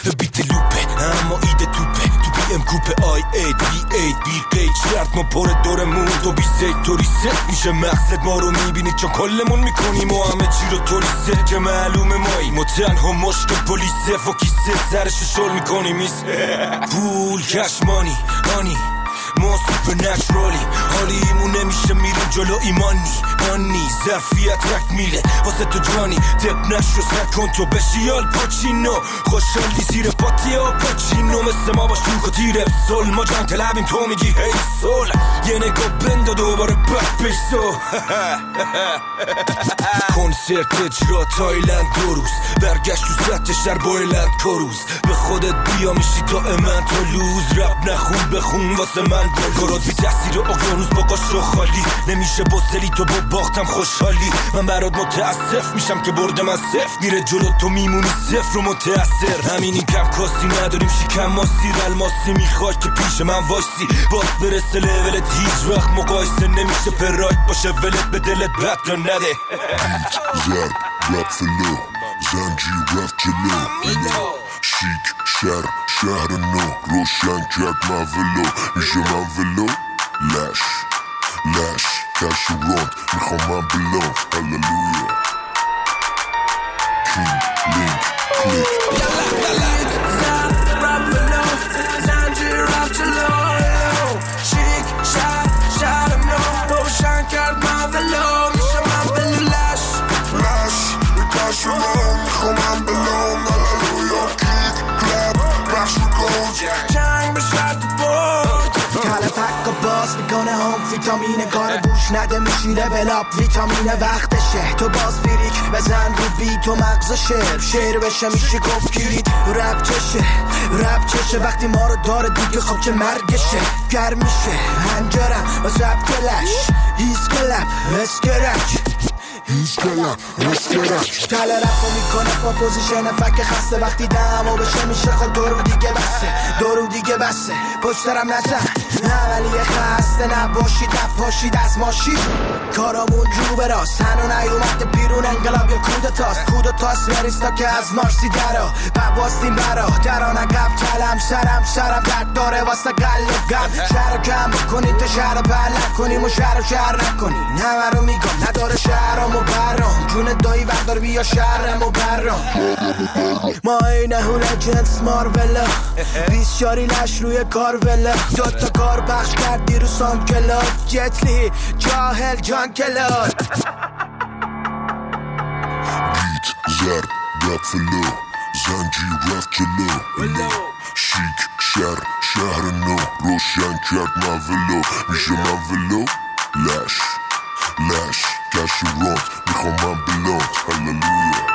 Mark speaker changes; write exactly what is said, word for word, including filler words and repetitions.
Speaker 1: بیت لوپه اما ایده توپه تو بی ام کوپه آی اید بی اید بی قید شرط ما پر دورمون تو بی زید توری ست میشه مقصد ما رو میبینی چون کلمون میکنیم و همه چی رو توری ست که معلومه ماییم و تنها مشکل پلیسه فوکیسه سرشو شل میکنیم میسه پول کشمانی آنی ما سوپر نچرالی حالیمون نمیشه میریم جلو ایمانی مانی ظرفیت رک میله واسه تو جانی دب نشو سر کن تو بشی آل پاچینو خوشحالی زیر پاتی ها پاچینو مثل ما باش تو کتیر سل ما جنگ تلبیم تو میگی هی سل یه نگاه بند و دوباره بک بشتو کنسرت اجرا تایلند دو روز برگشت تو سطح شهر بایلند کروز به خودت بیا میشی تا امن تا لوز رب نخون بخون واسه من بگرد بی تحصیل اقیانوس با قاشق خالی نمیشه بسلی تو با باختم خوشحالی من برات متاسف میشم که برده من صفر میره جلو تو میمونی صفر و متاثر همینی کم کاستی نداریم شکم ماستی الماسی میخوای که پیش من وایسی باز برسه لولت هیچ وقت مقایسه نمیشه پراید باشه ولت به دلت بد رو نده
Speaker 2: زرد رب فلو زنجی رفت جلو شیک شهر شهر نو روشن کرد من ولو میشه من ولو لش لش کش و راند میخوام من بلون هللویا کینگ لینک کلیک
Speaker 3: زرد رب فلو زنجی رفت جلو شیک شهر شهر نو روشن کرد من ولو میشه من ولو لش
Speaker 2: لش کش و راند میخوام من بلون هللویا
Speaker 3: جنگ به شرط برد
Speaker 4: تلفک و باز میکنه هم ویتامینه کار گوش نده میشیره بلاب ویتامینه وقتشه تو باز فریک بزن رو بی تو مغز شعر شعر بشه میشه گفت گیرید رب چشه رب چشه وقتی ما رو داره دیگه خب چه مرگشه گرم میشه هنجرم و زب کلش هیس کلب اسکرک
Speaker 2: هیچ کلم رسترک
Speaker 4: تله رفو میکنه با پوزیشن فک خسته وقتی دمو بشه میشه خب دورو دیگه بسته دورو دیگه بسته پشترم نزن اولیه خسته نباشید نپاشید از ماشید کارامون رو به راست هنو نیومد بیرون انقلاب یا کودتاست کودتاست مریستا که از مارسی درا بواستیم برا دران عقب کلم سرم سرم درد داره واسه قلب گم شهر کم بکنید تا شهر بلد کنیم و شهر و شهر نکنیم همه رو میگم نداره شهرم و برام جون دایی بردار بیا شهرم و برام ما اینه هوله جنس مارولا بیس شاری لش روی کارولا دوتا کار پخش کرد دیرو سان کلاد جتلی جاهل جان کلاد
Speaker 2: بیت زرد رب فلو زنجی رفت جلو شیک شهر شهر نو روشن کرد من ولو میشه من ولو لش لش کش و راند میخوام من بلوند هللویا